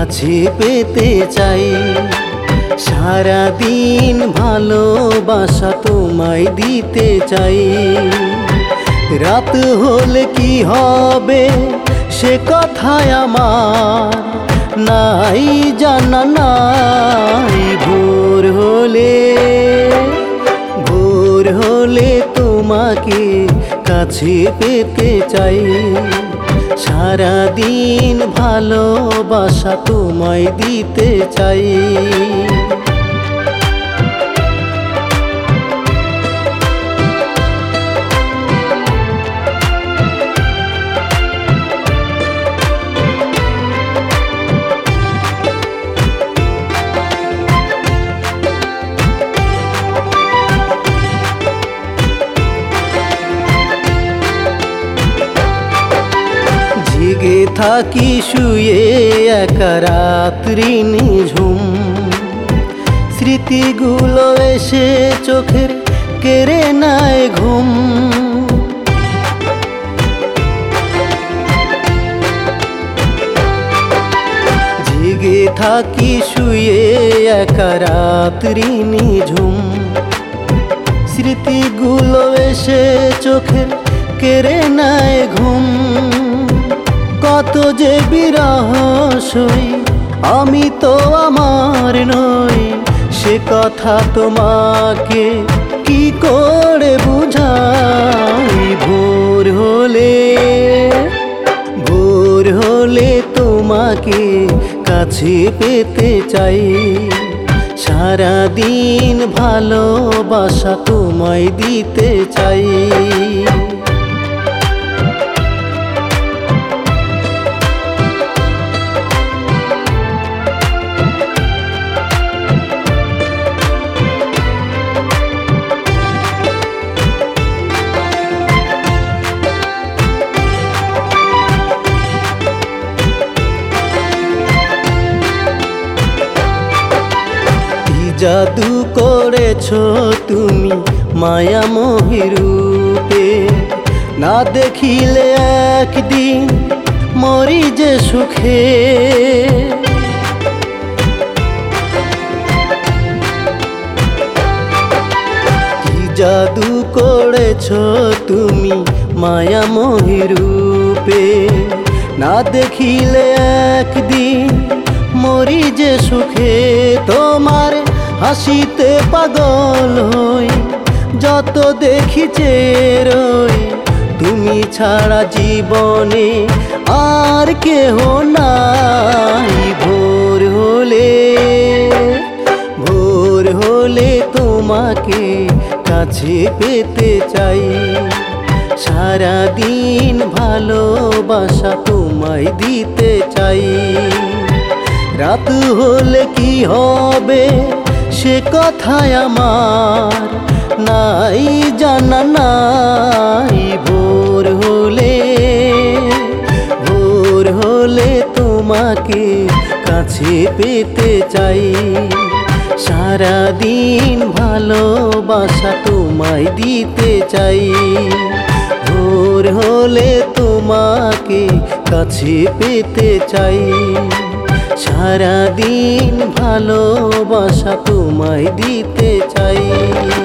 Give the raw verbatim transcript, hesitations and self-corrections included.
কাছে পেতে চাই। সারা দিন ভালোবাসা তোমায় দিতে চাই। রাত হলে কি হবে সে কথায় আমার নাই জানা নাই। ভোর হলে ভোর হলে তোমাকে কাছে পেতে চাই। সারা দিন ভালোবাসা তোমায় দিতে চাই। জেগে থাকি শুয়ে একা রাত্রি নিঝুম। স্মৃতিগুলো এসে চোখের কেড়ে নেয় ঘুম। জেগে থাকি শুয়ে একা রাত্রি নিঝুম। স্মৃতিগুলো এসে চোখের কেড়ে নেয় ঘুম। কত যে বিরহ সই আমি তো আমার নই, সে কথা তোমাকে কি করে বুঝাই। ভোর হলে ভোর হলে তোমাকে কাছে পেতে চাই। সারা দিন ভালোবাসা তোমায় দিতে চাই। জাদু করেছো তুমি মায়ামোহী রূপে, না দেখিলে একদিন মরি যে সুখে। কি জাদু করেছো তুমি মায়ামোহী রূপে, না দেখিলে একদিন মরি যে সুখে। তোমার হাসিতে পাগল হই যত দেখিছে রই, তুমি ছাড়া জীবনে আর কেহ নাই। ভোর হলে ভোর হলে তোমাকে কাছে পেতে চাই। সারা দিন ভালোবাসা তোমায় দিতে চাই। রাত হলে কি হবে সে কথায় আমার নাই জানা নাই। ভোর হলে ভোর হলে তোমাকে কাছে পেতে চাই। সারা দিন ভালোবাসা তোমায় দিতে চাই। ভোর হলে তোমাকে কাছে পেতে চাই। সারা দিন ভালোবাসা তোমায় দিতে চাই।